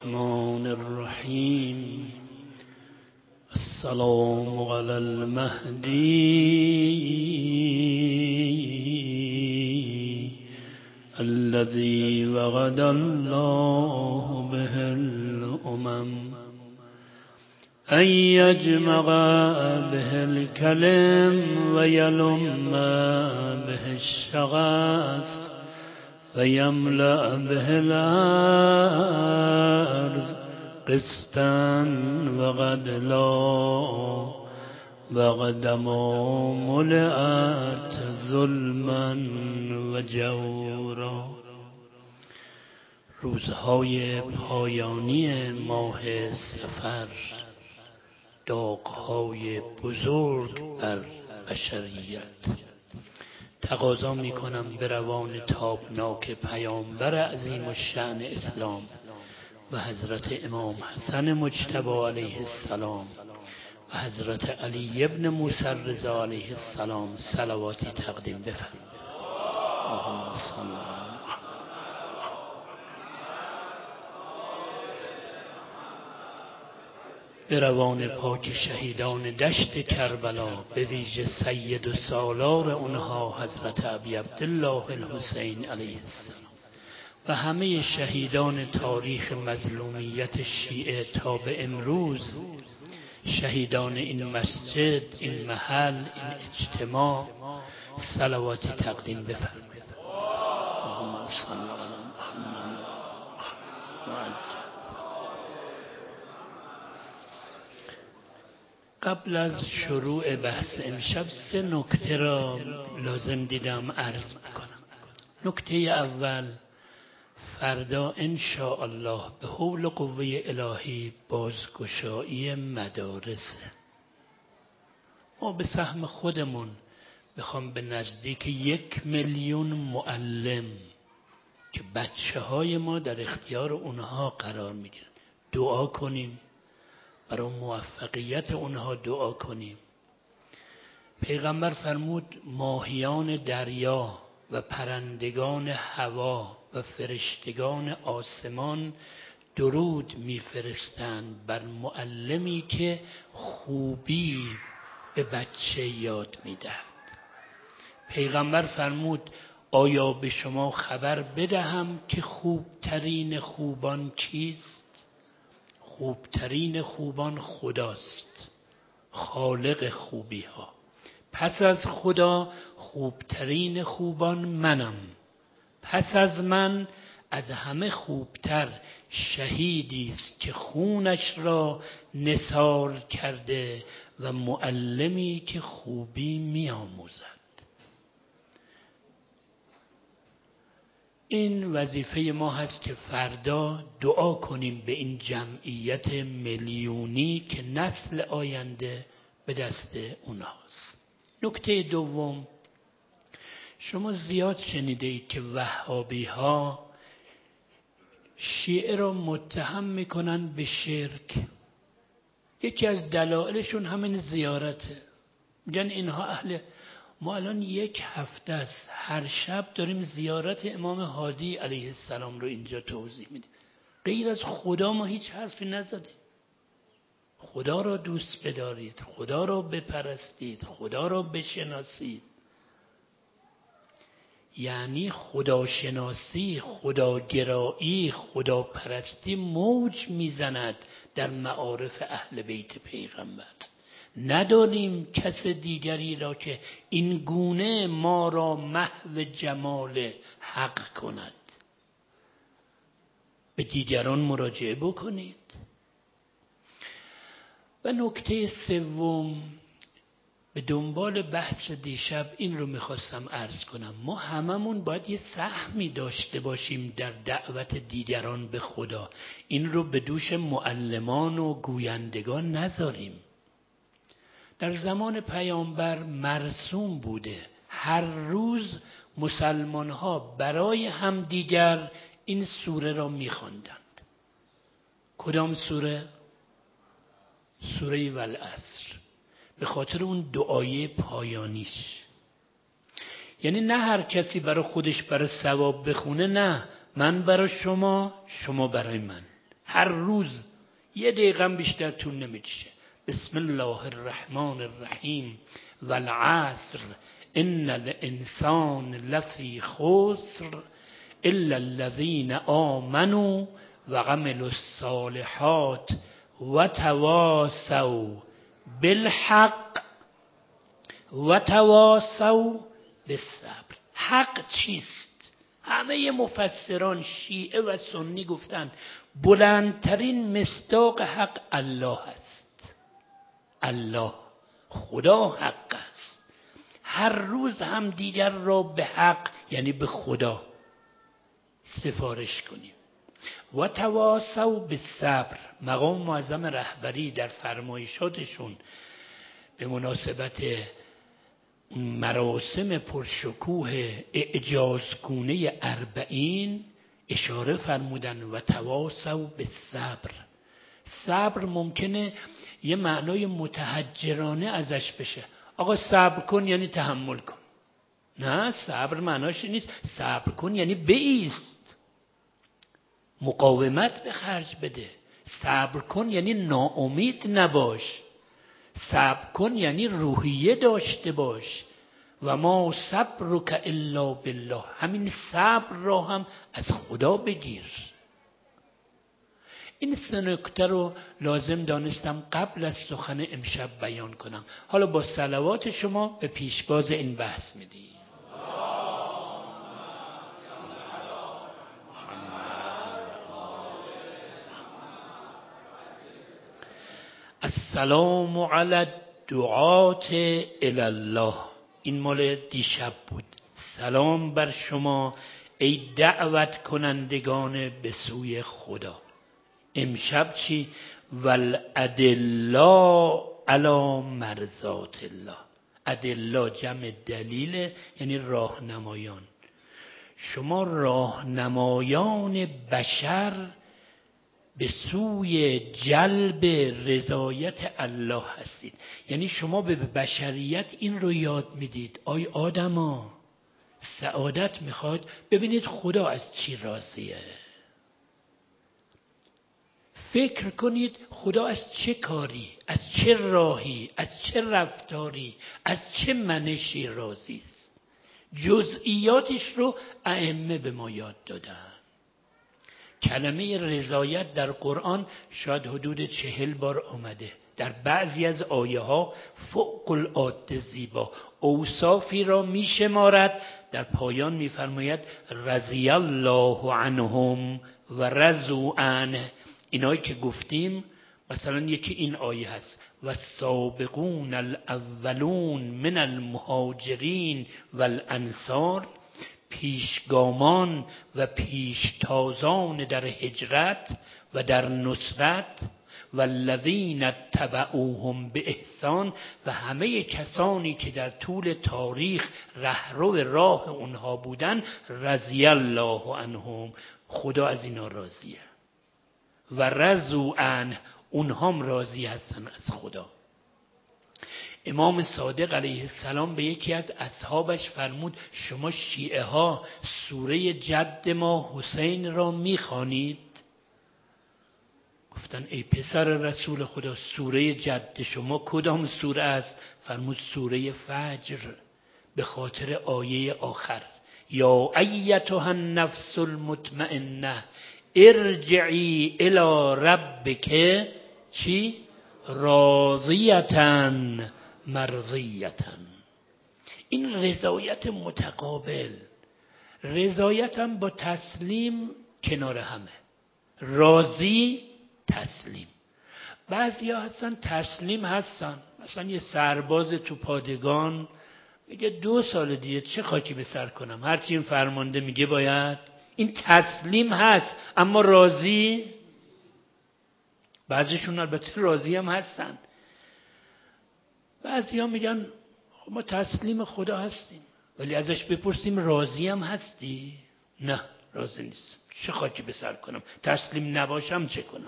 الرحمن الرحیم السلام علی المهدی الذي وعد الله به الامم ان یجمع به الکلم و یلم به الشغص فیملأ به الارض قسطا وقد لا وقدما ملئت ظلما و جورا. روزهای پایانی ماه صفر داغ‌های بزرگ بر بشریت. تقاضا میکنم به روان تابناک پیامبر عظیم الشأن اسلام و حضرت امام حسن مجتبی علیه السلام و حضرت علی ابن موسی رضا علیه السلام صلواتی تقدیم بفرمایید. اللهم صل علی به روان پاک شهیدان دشت کربلا، به ویژه سید و سالار اونها حضرت ابی عبدالله الحسین علیه السلام و همه شهیدان تاریخ مظلومیت شیعه تا به امروز، شهیدان این مسجد، این محل، این اجتماع، صلواتی تقدیم بفرمایید. اللهم صل علی محمد و عجل. قبل از شروع بحث امشب 3 نکته را لازم دیدم عرض بکنم. نکته اول، فردا انشاءالله به حول قوه الهی بازگشایی مدارسه. ما به سهم خودمون بخوام به نزدیک 1 میلیون معلم که بچه های ما در اختیار اونها قرار میگیرن دعا کنیم، برای موفقیت اونها دعا کنیم. پیغمبر فرمود ماهیان دریا و پرندگان هوا و فرشتگان آسمان درود میفرستند بر معلمی که خوبی به بچه یاد میدهد. پیغمبر فرمود آیا به شما خبر بدهم که خوبترین خوبان کیست؟ خوبترین خوبان خداست، خالق خوبی ها. پس از خدا خوبترین خوبان منم. پس از من از همه خوبتر شهیدی است که خونش را نثار کرده و معلمی که خوبی می‌آموزد. این وظیفه ما هست که فردا دعا کنیم به این جمعیت میلیونی که نسل آینده به دست اونهاست. نکته دوم، شما زیاد شنیده اید که وهابی ها شیعه را متهم میکنن به شرک. یکی از دلایلشون همین زیارته. میگن اینها اهل، ما الان 1 هفته است هر شب داریم زیارت امام هادی علیه السلام رو اینجا توضیح میدیم. غیر از خدا ما هیچ حرفی نزدیم. خدا را دوست بدارید، خدا را بپرستید، خدا را بشناسید. یعنی خداشناسی، خداگرایی، خداپرستی موج میزند در معارف اهل بیت پیغمبر. نداریم کس دیگری را که این گونه ما را محو جمال حق کند. به دیگران مراجعه بکنید. و نکته سوم، به دنبال بحث دیشب این رو میخواستم عرض کنم. ما هممون باید یه سهمی داشته باشیم در دعوت دیگران به خدا. این رو به دوش معلمان و گویندگان نذاریم. در زمان پیامبر مرسوم بوده هر روز مسلمان ها برای همدیگر این سوره را میخواندند. کدام سوره؟ سوره والعصر. به خاطر اون دعای پایانیش. یعنی نه هر کسی برای خودش برای ثواب بخونه، نه، من برای شما، شما برای من. هر روز یه دقیقه بیشتر طول نمیکشه. بسم الله الرحمن الرحیم والعصر ان الانسان لفی خسر الا الذین آمنوا وعملوا الصالحات وتواصوا بالحق وتواصوا بالصبر. حق چیست؟ همه مفسران شیعه و سنی گفتن بلندترین مصداق حق الله است. الله، خدا حق است. هر روز هم دیگر را به حق یعنی به خدا سفارش کنیم. و تواصوا بالصبر. مقام معظم رهبری در فرمایشاتشون به مناسبت مراسم پرشکوه اعجازگونه 40 اشاره فرمودن و تواصوا بالصبر. صبر ممکنه یه معنای متحجرانه ازش بشه. آقا صبر کن یعنی تحمل کن. نه، صبر معناش نیست. صبر کن یعنی بایست، مقاومت به خرج بده. صبر کن یعنی ناامید نباش. صبر کن یعنی روحیه داشته باش. و ما صبرک الا بالله. همین صبر را هم از خدا بگیر. این 3 نکته رو لازم دانستم قبل از سخن امشب بیان کنم. حالا با صلوات شما به پیشواز این بحث میدیم. السلام علی الدعاة الی الله. این مال دیشب بود. سلام بر شما ای دعوت کنندگان به سوی خدا. امشب چی؟ والادلا علی مرضات الله. ادلا جمع دلیل یعنی راهنمایان. شما راهنمایان بشر به سوی جلب رضایت الله هستید. یعنی شما به بشریت این رو یاد میدید آی آدما سعادت میخواد، ببینید خدا از چی راضیه. فکر کنید خدا از چه کاری، از چه راهی، از چه رفتاری، از چه منشی راضی است. جزئیاتش رو ائمه به ما یاد دادن. کلمه رضایت در قرآن شاید حدود 40 بار آمده. در بعضی از آیه ها فوق العاده زیبا اوصافی را می شمارد. در پایان می فرماید رضی الله عنهم و رضوا عنه. اینایی که گفتیم مثلا یکی این آیه هست و سابقون الاولون من المهاجرین والانصار. پیشگامان و پیشتازان در هجرت و در نصرت و الذین اتبعوهم به احسان و همه کسانی که در طول تاریخ رهرو راه اونها بودن. رضی الله عنهم، خدا از اینا راضیه. و رضوا عنه، اونها هم راضی هستن از خدا. امام صادق علیه السلام به یکی از اصحابش فرمود شما شیعه ها سوره جد ما حسین را میخوانید؟ گفتن ای پسر رسول خدا سوره جد شما کدام سوره است؟ فرمود سوره فجر، به خاطر آیه آخر یا ایتها النفس المطمئنه ارجعی الی ربک چی؟ راضیتن مرضیتن. این رضایت متقابل. رضایتم با تسلیم کنار همه. راضی تسلیم. بعضی ها هستن تسلیم هستن، مثلا یه سرباز تو پادگان میگه 2 سال دیگه چه خاکی به سر کنم، هرچی این فرمانده میگه باید. این تسلیم هست اما راضی. بعضیشون البته راضی هم هستن. بعضی ها میگن ما تسلیم خدا هستیم، ولی ازش بپرسیم راضی هم هستی؟ نه راضی نیست، چه خاکی به سر کنم، تسلیم نباشم چه کنم.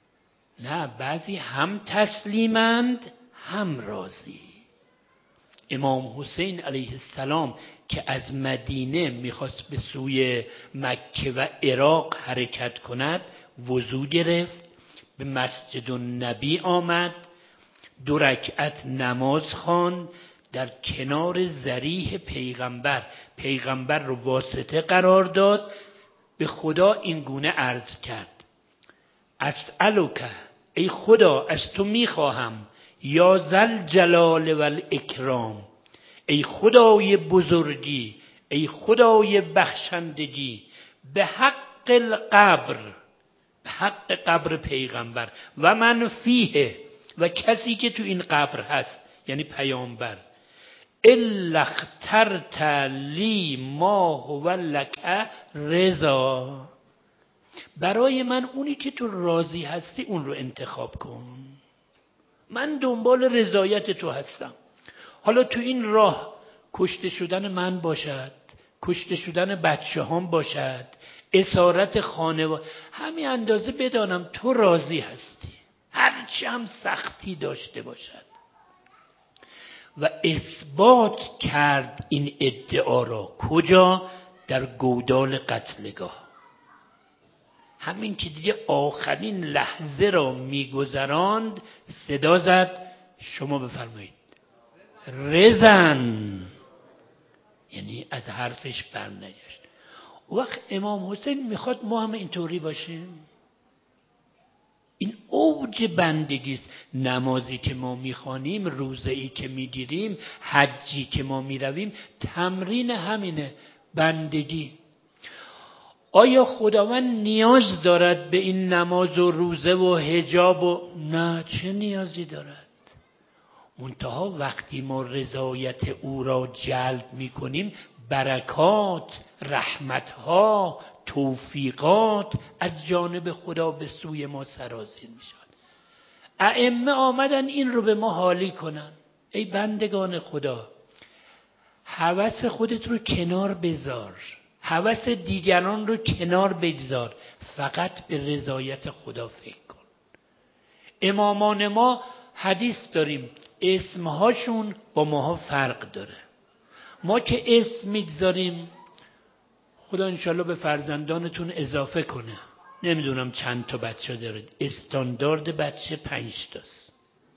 نه، بعضی هم تسلیمند هم راضی. امام حسین علیه السلام که از مدینه میخواست به سوی مکه و عراق حرکت کند وضو گرفت، به مسجد النبی آمد، 2 رکعت نماز خواند، در کنار ضریح پیغمبر رو واسطه قرار داد، به خدا این گونه عرض کرد: اسألک، ای خدا از تو میخواهم، یا ذل جلال و الاکرام، ای خدای بزرگی، ای خدای بخشندگی، به حق القبر، به حق قبر پیغمبر، و من فیه، و کسی که تو این قبر هست یعنی پیامبر، الا اخترت لی ما هو لک رضا، برای من اونی که تو راضی هستی اون رو انتخاب کن، من دنبال رضایت تو هستم. حالا تو این راه کشته شدن من باشد، کشته شدن بچه هم باشد، اسارت خانواده، همین اندازه بدانم تو راضی هستی، هرچی هم سختی داشته باشد. و اثبات کرد این ادعا را کجا؟ در گودال قتلگاه. همین که دیگه آخرین لحظه را میگذراند صدا زد شما بفرمایید رزن، یعنی از حرفش برنگشت. وقت امام حسین میخواد ما هم اینطوری باشیم. این اوج بندگی است. نمازی که ما میخوانیم، روزه‌ای که میگیریم، حجی که ما میرویم، تمرین همینه، بندگی. آیا خداوند نیاز دارد به این نماز و روزه و حجاب و نه؟ چه نیازی دارد؟ منتها وقتی ما رضایت او را جلب میکنیم، برکات، رحمتها، توفیقات از جانب خدا به سوی ما سرازیر میشود. ائمه آمدن این رو به ما حالی کنن. ای بندگان خدا، هوس خودت رو کنار بذار، هوس دیگران رو کنار بگذار، فقط به رضایت خدا فکر کن. امامان ما حدیث داریم، اسمهاشون با ماها فرق داره. ما که اسم میگذاریم، خدا انشالله به فرزندانتون اضافه کنه، نمیدونم چند تا بچه دارید، استاندارد بچه 5 تاست.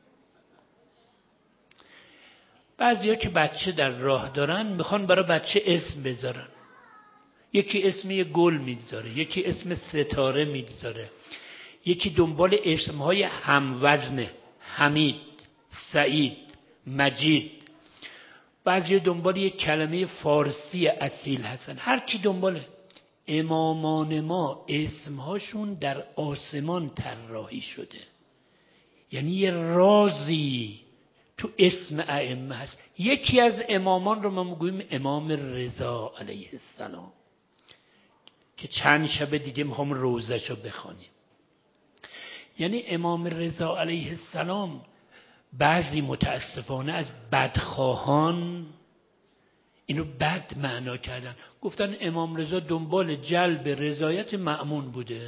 بعضیا که بچه در راه دارن میخوان برای بچه اسم بذارن، یکی اسم یه گل میگذاره، یکی اسم ستاره میگذاره، یکی دنبال اسمهای هموزنه، حمید، سعید، مجید، بعضی دنبال یک کلمه فارسی اصیل هستن، هر کی دنباله. امامان ما اسمهاشون در آسمان طراحی شده، یعنی یه رازی تو اسم ائمه هست. یکی از امامان رو ما میگوییم امام رضا علیه السلام که چند شب دیگه هم روزشو بخوانیم. یعنی امام رضا علیه السلام بعضی متاسفانه از بدخواهان اینو بد معنا کردن، گفتن امام رضا دنبال جلب رضایت مأمون بوده.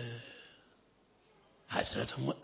حضرت هم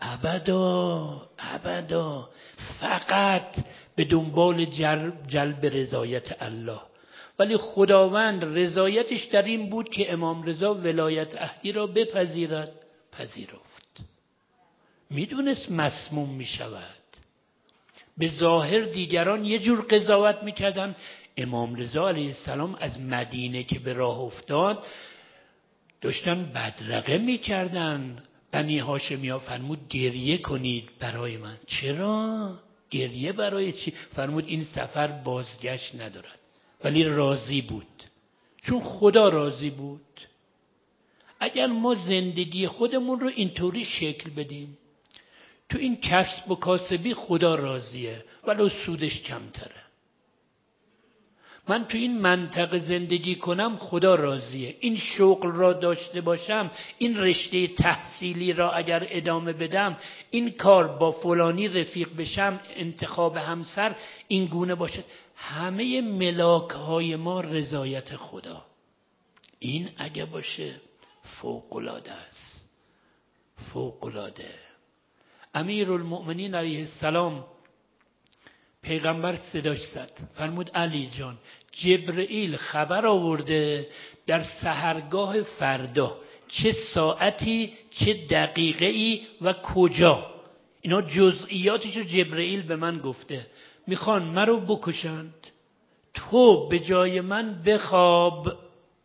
ابدا فقط به دنبال جلب رضایت الله، ولی خداوند رضایتش در این بود که امام رضا ولایت عهدی را بپذیرد، پذیرفت. میدونست مسموم میشود. به ظاهر دیگران یه جور قضاوت میکردن، امام رضا علیه السلام از مدینه که به راه افتاد داشتن بدرقه میکردن. بنی هاشمیا فرمود گریه کنید برای من. چرا؟ گریه برای چی؟ فرمود این سفر بازگشت ندارد. ولی راضی بود، چون خدا راضی بود. اگر ما زندگی خودمون رو اینطوری شکل بدیم، تو این کسب و کاسبی خدا راضیه ولو سودش کمتره، من تو این منطقه زندگی کنم خدا راضیه، این شغل را داشته باشم، این رشته تحصیلی را اگر ادامه بدم، این کار با فلانی رفیق بشم، انتخاب همسر این گونه باشه، همه ملاک های ما رضایت خدا. این اگه باشه فوق‌العاده است، فوق‌العاده. امیرالمؤمنین علیه السلام پیغمبر صداش زد، فرمود علی جان جبرئیل خبر آورده در سحرگاه فردا چه ساعتی چه دقیقه‌ای و کجا، اینا جزئیاتشو جبرئیل به من گفته، میخوان مرا بکشند، تو به جای من بخواب.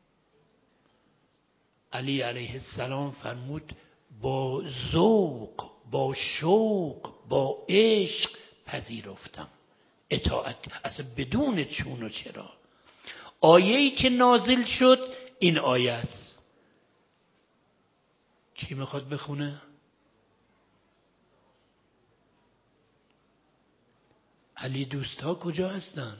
علی علیه السلام فرمود با ذوق، با شوق، با عشق پذیرفتم، اطاعت، اصلا بدون چون و چرا. آیه‌ای که نازل شد این آیه است. کی میخواد بخونه؟ علی دوستا کجا هستن؟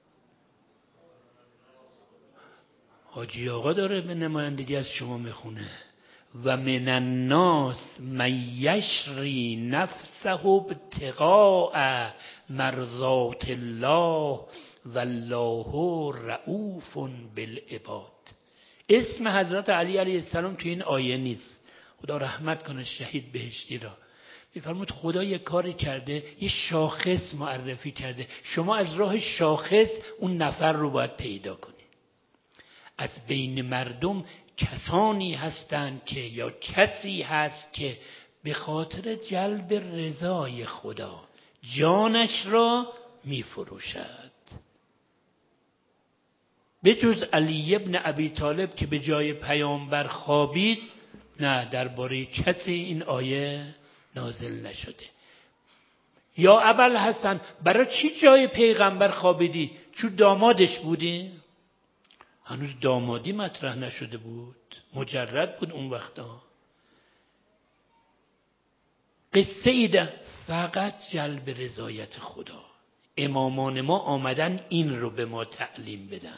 حاجی آقا داره به نمایندگی از شما میخونه. و من الناس من یشری نفسه ابتغاء مرضات الله والله رؤوف بالعباد. اسم حضرت علی علیه السلام تو این آیه نیست. خدا رحمت کنه شهید بهشتی را. میفرمود خدا یه کاری کرده، یه شاخص معرفی کرده، شما از راه شاخص اون نفر رو باید پیدا کنید. از بین مردم کسانی هستند که یا کسی هست که به خاطر جلب رضای خدا جانش را میفروشد. به جز علی ابن ابی طالب که به جای پیامبر خوابید، نه، درباره کسی این آیه نازل نشده. یا ابوالحسن برای چی جای پیغمبر خوابیدی؟ چون دامادش بودی؟ هنوز دامادی مطرح نشده بود، مجرد بود اون وقتا. قصه ایده فقط جلب رضایت خدا. امامان ما آمدن این رو به ما تعلیم بدن.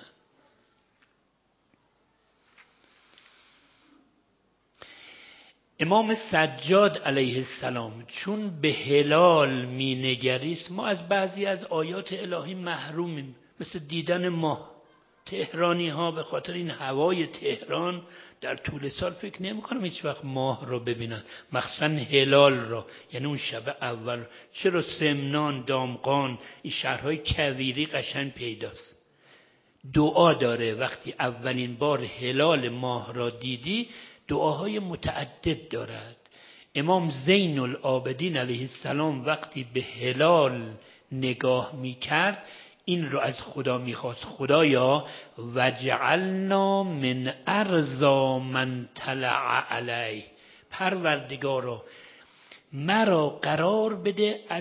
امام سجاد علیه السلام چون به هلال می نگریست، ما از بعضی از آیات الهی محرومیم، مثل دیدن ماه. تهرانی ها به خاطر این هوای تهران در طول سال فکر نمی کنم هیچ وقت ماه رو ببینن، مخصوصا هلال رو، یعنی اون شب اول. چرا سمنان، دامغان، این شهرهای کویری قشنگ پیداست. دعا داره وقتی اولین بار هلال ماه را دیدی، دعاهای متعدد دارد. امام زین العابدین علیه السلام وقتی به هلال نگاه می کرد این رو از خدا میخواست: خدایا وجعلنا من ارضا من طلع علیه، پروردگارا مرا قرار بده از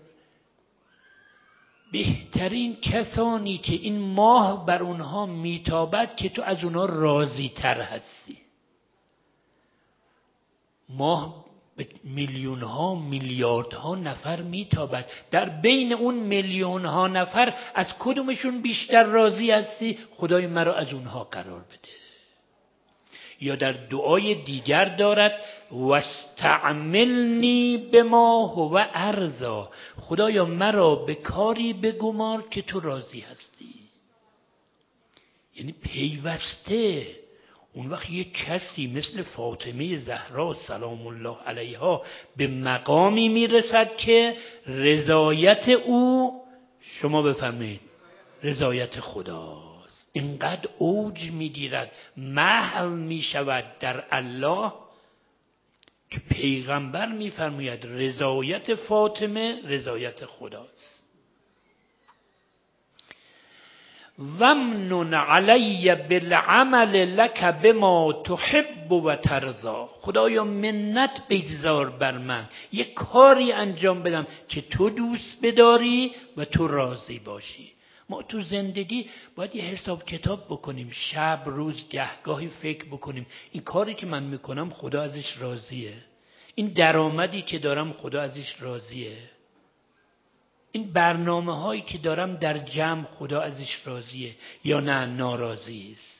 بهترین کسانی که این ماه بر اونها میتابد که تو از اونها راضی تر هستی. ماه به میلیون ها میلیارد ها نفر میتابد، در بین اون میلیون ها نفر از کدومشون بیشتر راضی هستی؟ خدای مرا از اونها قرار بده. یا در دعای دیگر دارد واستعملنی بما هو ارضا، خدایا مرا به کاری بگمار که تو راضی هستی. یعنی پیوسته اون وقت یک کسی مثل فاطمه زهرا سلام الله علیها به مقامی میرسد که رضایت او، شما بفهمید، رضایت خداست. اینقدر اوج میگیرد، محو میشود در الله که پیغمبر میفرماید رضایت فاطمه رضایت خداست. ومنن علی بالعمل لک بما تحب و ترضا، خدایا منت بگذار بر من یک کاری انجام بدم که تو دوست بداری و تو راضی باشی. ما تو زندگی باید یه حساب کتاب بکنیم، شب روز گهگاهی فکر بکنیم این کاری که من میکنم خدا ازش راضیه، این درآمدی که دارم خدا ازش راضیه، این برنامه هایی که دارم در جمع خدا ازش راضیه یا نه ناراضی است.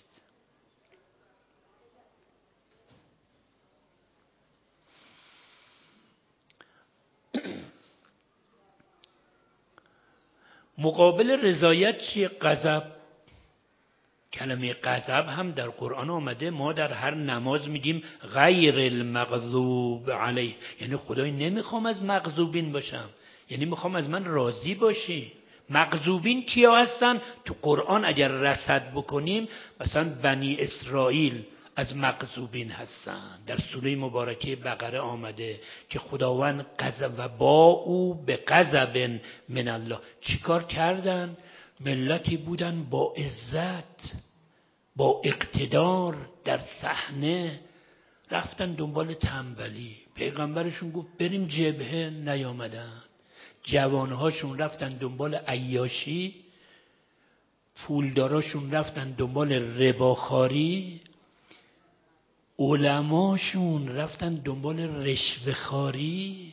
مقابل رضایت چیه؟ غضب. کلمه غضب هم در قرآن آمده، ما در هر نماز میگیم غیر المغضوب علیه، یعنی خدای نمیخوام از مغضوبین باشم، یعنی میخوام از من راضی باشی. مغضوبین کیا هستن؟ تو قرآن اگر رصد بکنیم مثلا بنی اسرائیل از مغضوبین هستن. در سوره مبارکه بقره آمده که خداوند غضب و با او به غضب من الله. چیکار کردن؟ ملتی بودن با عزت، با اقتدار در صحنه، رفتن دنبال تنبلی. پیغمبرشون گفت بریم جبهه، نیامدن. جوانهاشون رفتن دنبال عیاشی، پولداراشون رفتن دنبال رباخاری، علماشون رفتن دنبال رشوه‌خواری،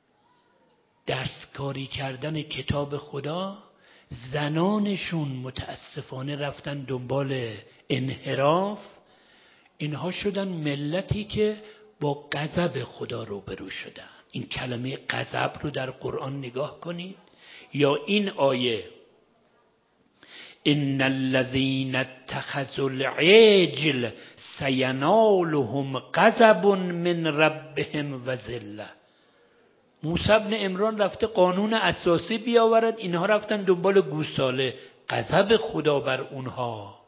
دستکاری کردن کتاب خدا. زنانشون متاسفانه رفتن دنبال انحراف. اینها شدن ملتی که با غضب خدا روبرو شدن. این کلمه غضب رو در قرآن نگاه کنید. یا این آیه ان الذين اتخذوا العجل سینالهم غضب من ربهم و ذله. موسی بن عمران رفته قانون اساسی بیاورد، اینها رفتن دنبال گوساله، غضب خدا بر اونها.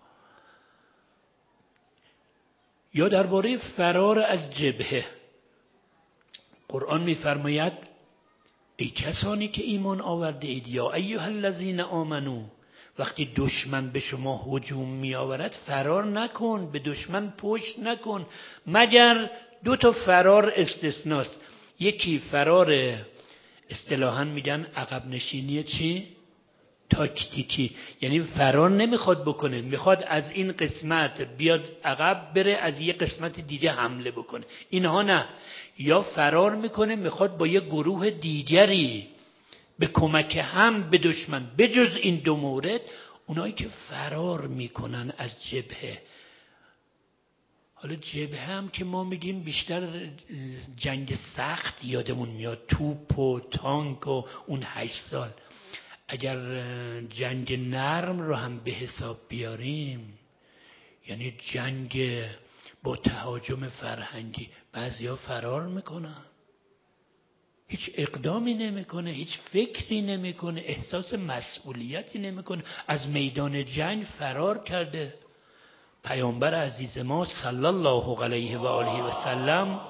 یا درباره فرار از جبهه قرآن می‌فرماید ای کسانی که ایمان آورده اید، یا ایها الذین آمنو، وقتی دشمن به شما هجوم می‌آورد فرار نکن، به دشمن پشت نکن، مگر دو تا فرار استثناست. یکی فرار اصطلاحاً میگن عقب نشینی چی؟ تاکتیکی، یعنی فرار نمیخواد بکنه، میخواد از این قسمت بیاد عقب بره، از یه قسمت دیگه حمله بکنه. اینها نه، یا فرار میکنه میخواد با یه گروه دیگری به کمک هم به دشمن. بجز این دو مورد، اونایی که فرار میکنن از جبهه. حالا جبهه هم که ما میگیم بیشتر جنگ سخت یادمون میاد، توپ و تانک و اون 8 سال. اگر جنگ نرم رو هم به حساب بیاریم، یعنی جنگ با تهاجم فرهنگی، بعضیا فرار میکنن، هیچ اقدامی نمیکنه، هیچ فکری نمیکنه، احساس مسئولیتی نمیکنه، از میدان جنگ فرار کرده. پیامبر عزیز ما صلی الله علیه و آله و سلم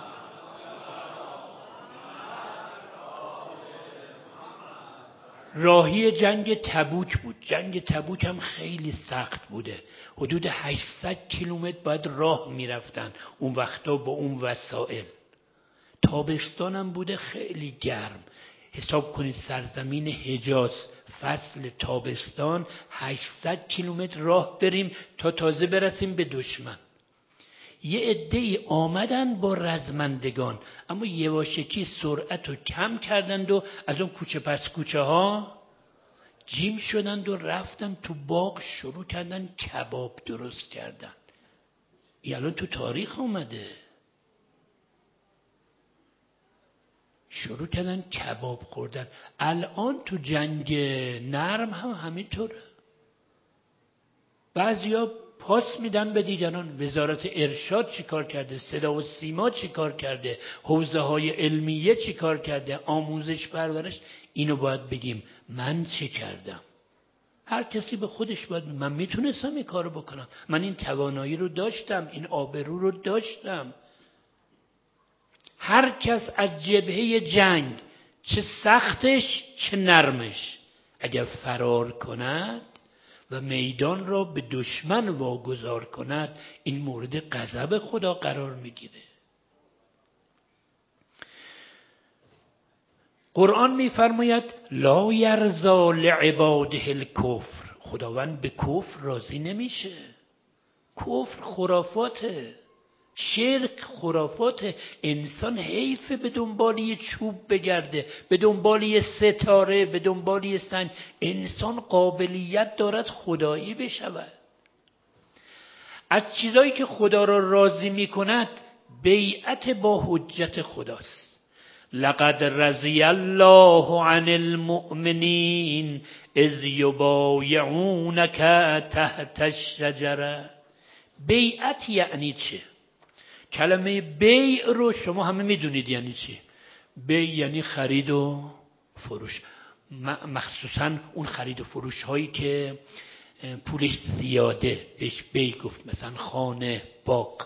راهی جنگ تبوک بود. جنگ تبوک هم خیلی سخت بوده، حدود 800 کیلومتر باید راه میرفتن اون وقتا با اون وسایل. تابستان هم بوده، خیلی گرم. حساب کنید سرزمین حجاز فصل تابستان 800 کیلومتر راه بریم تا تازه برسیم به دشمن. یه عده‌ای آمدن با رزمندگان، اما یواشکی سرعت رو کم کردند و از اون کوچه پس کوچه ها جیم شدند و رفتن تو باغ، شروع کردن کباب درست کردن. این الان تو تاریخ اومده. شروع کردن کباب خوردن. الان تو جنگ نرم هم همینطوره. بعضیا پاس میدن به دیگران. وزارت ارشاد چی کار کرده؟ صدا و سیما چی کار کرده؟ حوزه های علمیه چی کار کرده؟ آموزش پرورش. اینو باید بگیم من چه کردم. هر کسی به خودش باید من میتونستم این کارو بکنم، من این توانایی رو داشتم، این آبرو رو داشتم. هر کس از جبهه جنگ، چه سختش چه نرمش، اگر فرار کند و میدان را به دشمن واگذار کند، این مورد غضب خدا قرار میگیره. قرآن میفرماید لا یرضا لعباده الکفر. خداوند به کفر راضی نمیشه. کفر خرافاته، شرک خرافاته. انسان حیفه به دنبال یه چوب بگرده، به دنبال یه ستاره، به دنبال یه سنگ. انسان قابلیت دارد خدایی بشود. از چیزایی که خدا را راضی می کند بیعت با حجت خداست. لقد رضی الله عن المؤمنین اذ یبایعونک تحت الشجره. بیعت یعنی چه؟ کلمه بیع رو شما همه میدونید یعنی چی. بیع یعنی خرید و فروش. مخصوصا اون خرید و فروش هایی که پولش زیاده بهش بی گفت، مثلا خانه، باغ.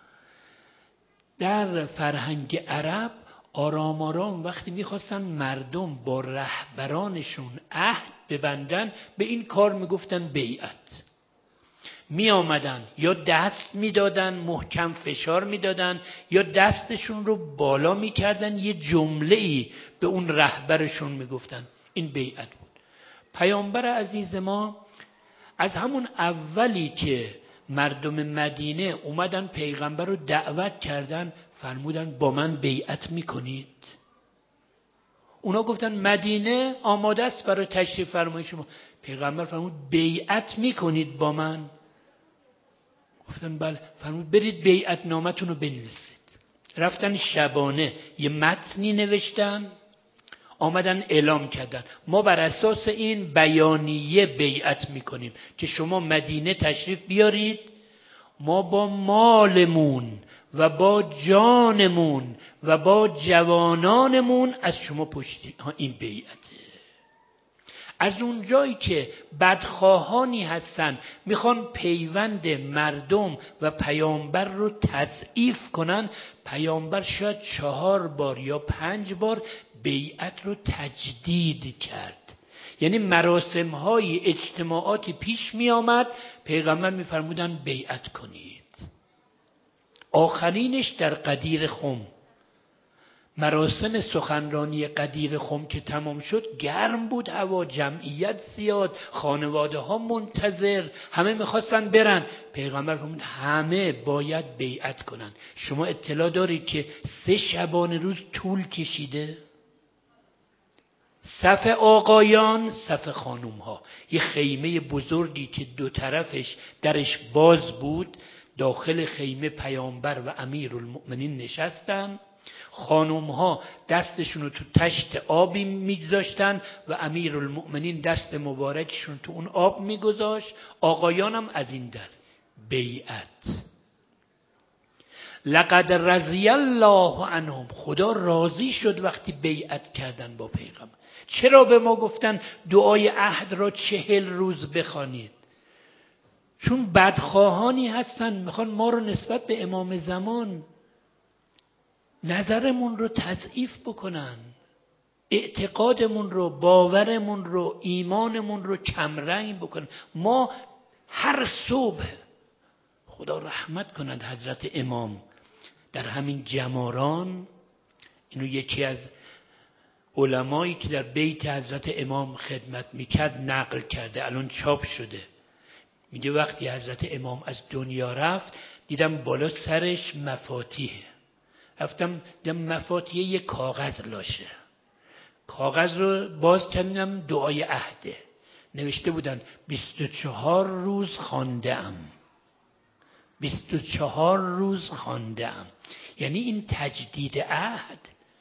در فرهنگ عرب آرام آرام وقتی میخواستن مردم با رهبرانشون عهد ببندن به این کار میگفتن بیعت. می آمدن یا دست میدادن، محکم فشار میدادن، یا دستشون رو بالا میکردن، یه جمله‌ای به اون رهبرشون میگفتن. این بیعت بود. پیامبر عزیز ما از همون اولی که مردم مدینه اومدن پیغمبر رو دعوت کردن، فرمودن با من بیعت میکنید؟ اونا گفتن مدینه آماده است برای تشریف فرمایی شما. پیغمبر فرمود بیعت میکنید با من؟ گفتن بله. فرمود برید بیعت نامتون رو بنویسید. رفتن شبانه یه متنی نوشتن، آمدن اعلام کردن ما بر اساس این بیانیه بیعت میکنیم که شما مدینه تشریف بیارید، ما با مالمون و با جانمون و با جوانانمون از شما پشتی. این بیعته. از اون جایی که بدخواهانی هستن میخوان پیوند مردم و پیامبر رو تضعیف کنن، پیامبر شاید 4 بار یا 5 بار بیعت رو تجدید کرد. یعنی مراسم های اجتماعاتی پیش می آمد، پیغمبر می فرمودن بیعت کنید. آخرینش در قدیر خم، مراسم سخنرانی قدیر خم که تمام شد، گرم بود هوا، جمعیت زیاد، خانواده ها منتظر، همه میخواستن برن. پیغمبر فرمود همه باید بیعت کنن. شما اطلاع دارید که 3 شبانه روز طول کشیده؟ صف آقایان، صف خانوم ها، یه خیمه بزرگی که 2 طرفش درش باز بود، داخل خیمه پیامبر و امیرالمؤمنین نشستن. خانوم ها دستشون رو تو تشت آبی میگذاشتن و امیرالمؤمنین دست مبارکشون تو اون آب میگذاشت. آقایان هم از این در. بیعت. لقد رضی الله عنهم، خدا راضی شد وقتی بیعت کردن با پیغمبر. چرا به ما گفتن دعای عهد را 40 روز بخوانید؟ چون بدخواهانی هستن میخوان ما رو نسبت به امام زمان نظرمون رو تضعیف بکنن، اعتقادمون رو، باورمون رو، ایمانمون رو کمرنگ بکنن. ما هر صبح، خدا رحمت کند حضرت امام، در همین جماران، اینو یکی از علمایی که در بیت حضرت امام خدمت میکرد نقل کرده، الان چاپ شده. میگه وقتی حضرت امام از دنیا رفت دیدم بالا سرش مفاتیحه. رفتم دیدم مفاتیح یه کاغذ لاشه. کاغذ رو باز کردم، دعای عهده نوشته بودن 24 روز خوانده‌ام، 24 روز خوانده‌ام. یعنی این تجدید عهد.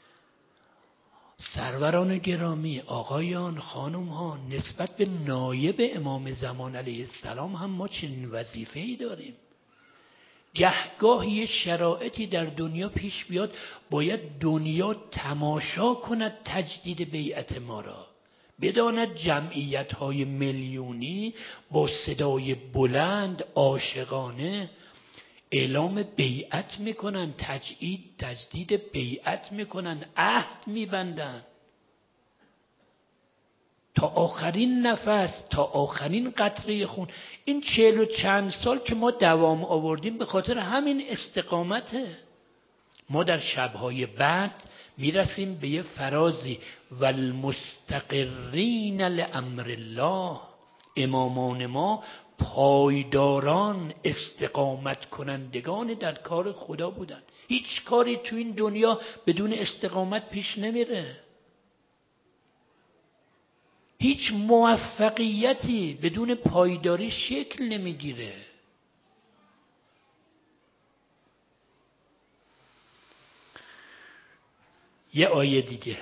سروران گرامی، آقایان، خانم ها، نسبت به نایب امام زمان علیه السلام هم ما چنین وظیفه‌ای داریم. گهگاه یه شرایطی در دنیا پیش بیاد، باید دنیا تماشا کند تجدید بیعت ما را، بداند جمعیت های میلیونی با صدای بلند عاشقانه اعلام بیعت میکنن، تجدید بیعت میکنن، عهد میبندن تا آخرین نفس، تا آخرین قطره خون. این 40 و چند سال که ما دوام آوردیم به خاطر همین استقامته. ما در شبهای بعد میرسیم به یه فرازی، والمستقرین لامر الله. امامان ما پایداران، استقامت کنندگان در کار خدا بودن. هیچ کاری تو این دنیا بدون استقامت پیش نمیره. هیچ موفقیتی بدون پایداری شکل نمیگیره. یه آیه دیگه،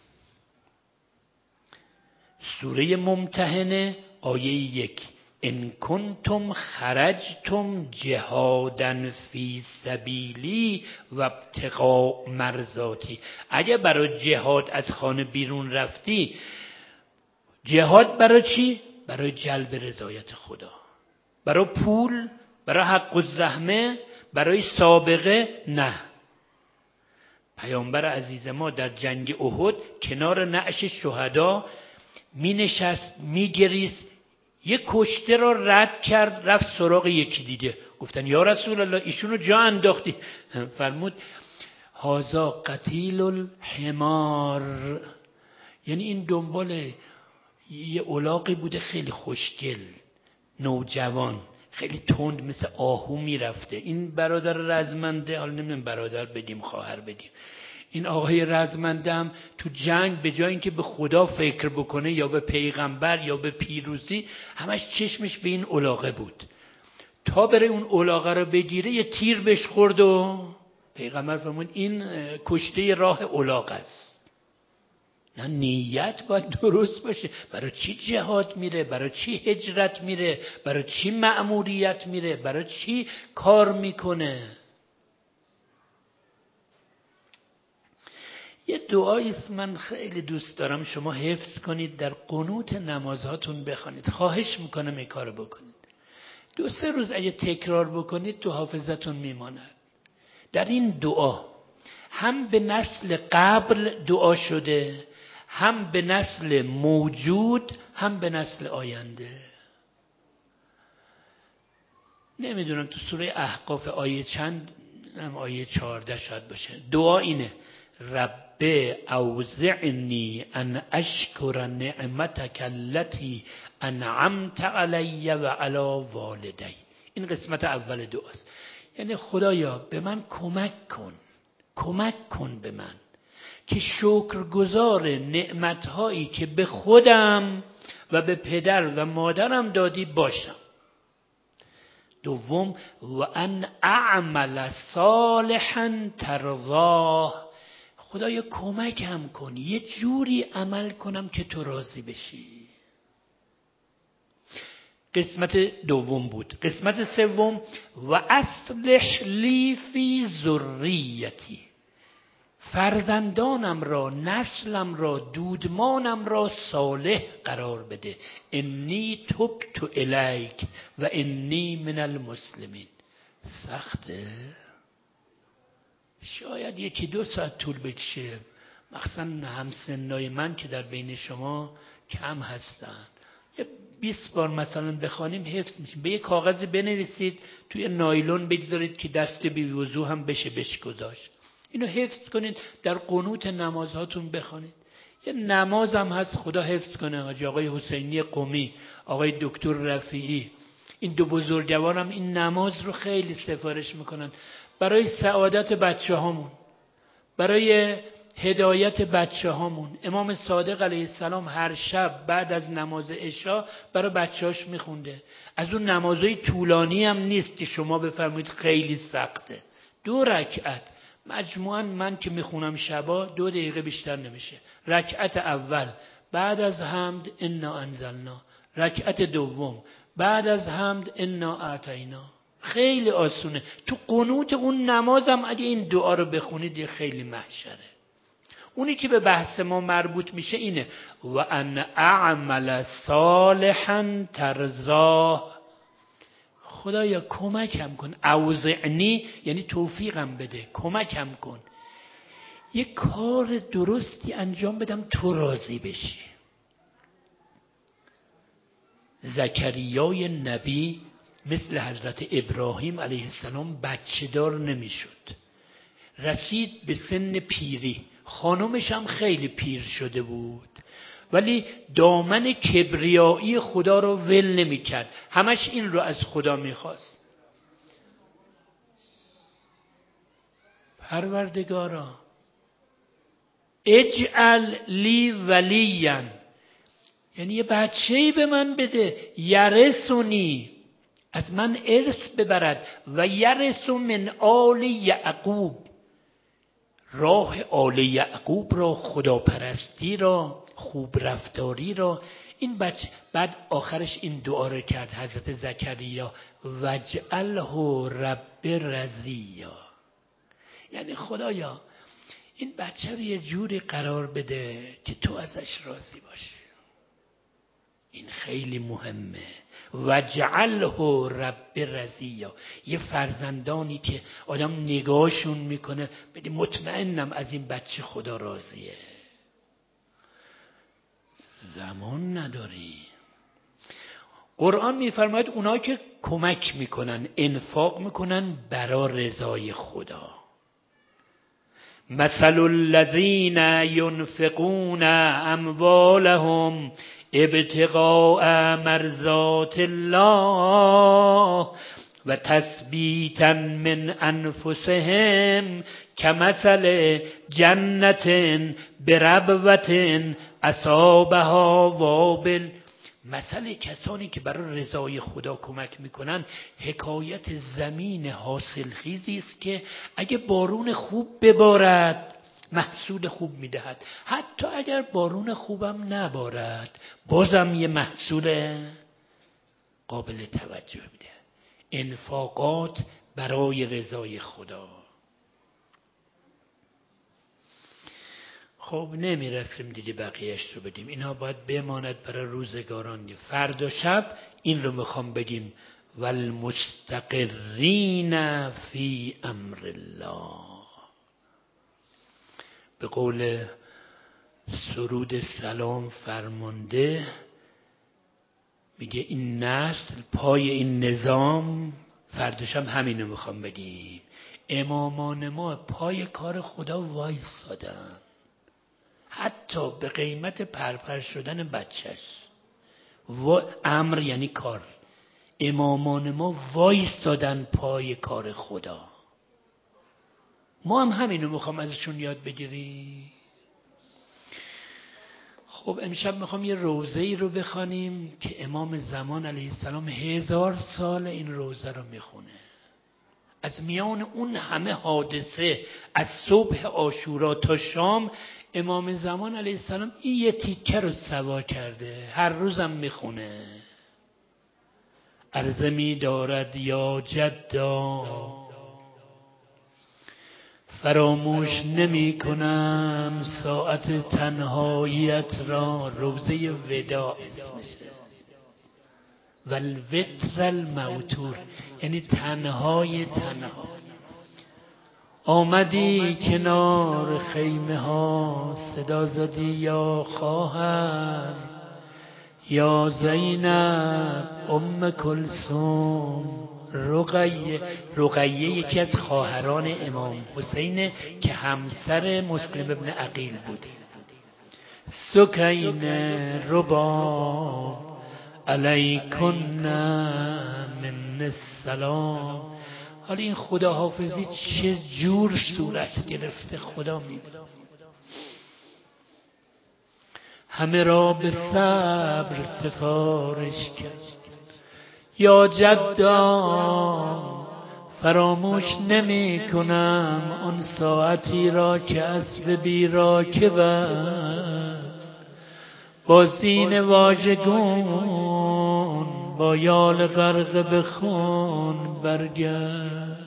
سوره ممتحنه، آیه 1: ان کنتم خرجتم جهادا فی سبیلی و ابتغاء مرضاتی. اگه برای جهاد از خانه بیرون رفتی، جهاد برای چی؟ برای جلب رضایت خدا. برای پول، برای حق الزحمه، برای سابقه؟ نه. پیامبر عزیز ما در جنگ احد کنار نعش شهدا می نشست، می گریست، یک کشته را رد کرد، رفت سراغ یکی دیگه. گفتن یا رسول الله ایشونو جا انداختی. فرمود هازا قتیل الحمار، یعنی این دنبال یه الاغی بوده خیلی خوشگل، نوجوان، خیلی تند مثل آهو میرفته. این برادر رزمنده، حالا نمیدونم برادر بدیم خواهر بدیم، این آقای رزمنده هم تو جنگ به جای اینکه به خدا فکر بکنه یا به پیغمبر یا به پیروزی، همش چشمش به این الاغه بود. تا بره اون الاغه رو بگیره یه تیر بهش خورد و پیغمبر فرمود این کشته راه الاغ است. نه، نیت باید درست باشه. برای چی جهاد میره؟ برای چی هجرت میره؟ برای چی مأموریت میره؟ برای چی کار میکنه؟ یه دعایی است من خیلی دوست دارم شما حفظ کنید، در قنوت نمازهاتون بخوانید. خواهش میکنم این کارو بکنید. 2-3 روز اگه تکرار بکنید تو حافظتون میماند. در این دعا هم به نسل قبل دعا شده، هم به نسل موجود، هم به نسل آینده. نمیدونم تو سوره احقاف آیه چند، هم آیه 14 شاید باشه. دعا اینه: رب اوزعنی ان اشکر نعمتک التي انعمت علی و علی والدی. این قسمت اول دعاست. یعنی خدایا به من کمک کن به من که شکرگزار نعمتهایی که به خودم و به پدر و مادرم دادی باشم. دوم و ان اعمل صالحا ترضاه. خدایا کمکم کن یه جوری عمل کنم که تو راضی بشی. قسمت دوم بود. قسمت سوم و اصلح لی فی ذریتی. فرزندانم را، نسلم را، دودمانم را صالح قرار بده. انی تبت الیک و انی من المسلمین. سخته؟ شاید 1-2 ساعت طول بکشه، مخصوصا همسنای من که در بین شما کم هستن. 20 بار مثلا بخوانیم حفظ میشیم. به یه کاغذی بنویسید، توی نایلون بگذارید که دست بی وضو هم بهش گذاشت. اینو حفظ کنید، در قنوت نمازهاتون بخوانید. یه نماز هم هست، خدا حفظ کنه، حاجی آقای حسینی قمی، آقای دکتر رفیعی، این 2 بزرگوار هم این نماز رو خیلی سفارش میکنن برای سعادت بچه هامون، برای هدایت بچه هامون. امام صادق علیه السلام هر شب بعد از نماز عشا برای بچه هاش میخونده. از اون نمازهای طولانی هم نیست که شما بفرمایید خیلی سخته. 2 رکعت مجموعاً من که میخونم شبا 2 دقیقه بیشتر نمیشه. رکعت اول بعد از حمد انا انزلنا، رکعت دوم بعد از حمد انا اعطینا. خیلی آسونه. تو قنوت اون نمازم اگه این دعا رو بخونید یه خیلی محشره. اونی که به بحث ما مربوط میشه اینه و ان اعمل صالحا ترضاه. خدایا کمکم کن. اوزعنی یعنی توفیقم بده، کمکم کن یه کار درستی انجام بدم تو راضی بشی. زکریای نبی مثل حضرت ابراهیم علیه السلام بچه دار نمیشد. رسید به سن پیری، خانمش هم خیلی پیر شده بود، ولی دامن کبریایی خدا رو ول نمی کرد. همش این رو از خدا می خواست. پروردگارا اجعل لی ولیا، یعنی یه بچه‌ای به من بده، یرثنی، از من ارث ببرد، و یرث من آل یعقوب، راه آل یعقوب را، خداپرستی را، خوب رفتاری را. این بچه بعد آخرش این دعا رو کرد حضرت زکریا: وجعله رب رضیا، یعنی خدایا این بچه رو یه جوری قرار بده که تو ازش راضی باشی. این خیلی مهمه. وجعله رب رضیا، یه فرزندانی که آدم نگاهشون میکنه بدی مطمئنم از این بچه خدا راضیه. زمان نداری. قرآن میفرماید اونا که کمک میکنن، انفاق میکنن برای رضای خدا. مثل الذین ينفقون اموالهم ابتغاء مرضات الله و تثبیتا من انفسهم کمثل جنت بربوة اصابها وابل. مثل کسانی که برای رضای خدا کمک میکنن حکایت زمین حاصلخیزی است که اگه بارون خوب ببارد محصول خوب میدهد، حتی اگر بارون خوبم نبارد بازم یه محصول قابل توجه میده. انفاقات برای رضای خدا. خب نمیرسیم دیگه بقیهش رو بدیم، اینا باید بماند برای روزگاران. فردا شب این رو میخوام بگیم والمستقرین فی امر الله. به قول سرود سلام فرمانده میگه این نسل پای این نظام. فردا شب همینو میخوام بگیم. امامان ما پای کار خدا وایسادن، حتی به قیمت پرپر شدن بچهش. امر یعنی کار. امامان ما وایسادن پای کار خدا. ما هم همینو میخوام ازشون یاد بگیریم. خب امشب میخوام یه روزه‌ای رو بخوانیم که امام زمان علیه السلام 1000 سال این روزه رو میخونه. از میان اون همه حادثه، از صبح عاشورا تا شام، امام زمان علیه السلام این یه تیکه رو سوا کرده. هر روزم میخونه. عرضه می دارد یا جدا فراموش نمی کنم ساعت تنهاییت را. روزه وداع اسمشه. والوتر الموتور یعنی تنهای تنها. آمدی کنار خیمه ها صدا زدی یا خواهر، یا زینب ام کلثوم رقیه یکی از خواهران امام حسین که همسر مسلم ابن عقیل بود. سکین رباب علیکن من السلام. حالا این خداحافظی چه جور صورت گرفته خدا میدونه. همه را به صبر سفارش کرد. یا جدا فراموش نمی کنم آن ساعتی را که اسب بی راکبت با زین واژگون با یال غرق به خون برگشت.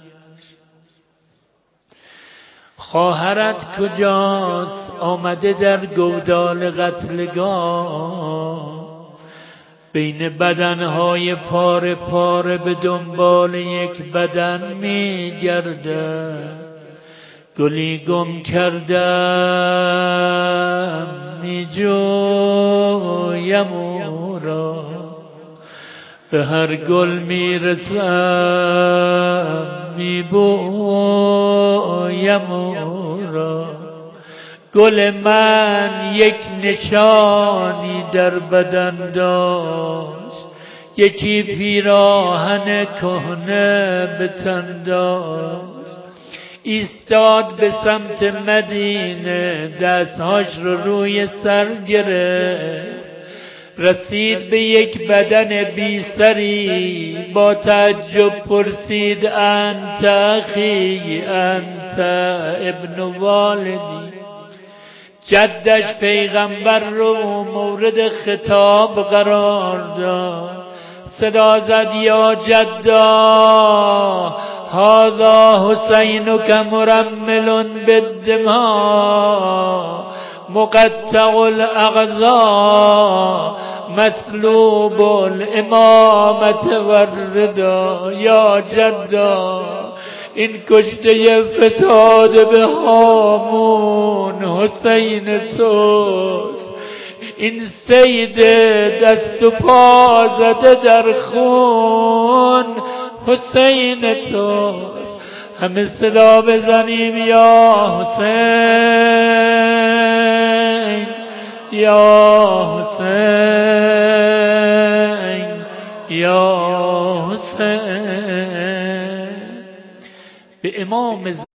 خواهرت کجاست آمده در گودال قتلگاه، بین بدنهای پاره پاره به دنبال یک بدن می گرده. گلی گم کردم می جویم او را، به هر گل می رسم می بویم او را. گل من یک نشانی در بدن داشت، یکی پیراهن کهنه به تن داشت. ایستاد به سمت مدینه دستهاش رو روی سر گرفت. رسید به یک بدن بی سری با تعجب پرسید انت اخی انت ابن والدی. جدش پیغمبر رو مورد خطاب قرار داد. صدا زد یا جدا هذا حسینک مرمل بالدماء مقطع الاعضاء مسلوب الامامت و الردا. یا جدا این کشته فتاده به هامون حسین توست، این سید دست و پا زده در خون حسین توست. همه صدا بزنیم یا حسین یا حسین یا حسین. به امام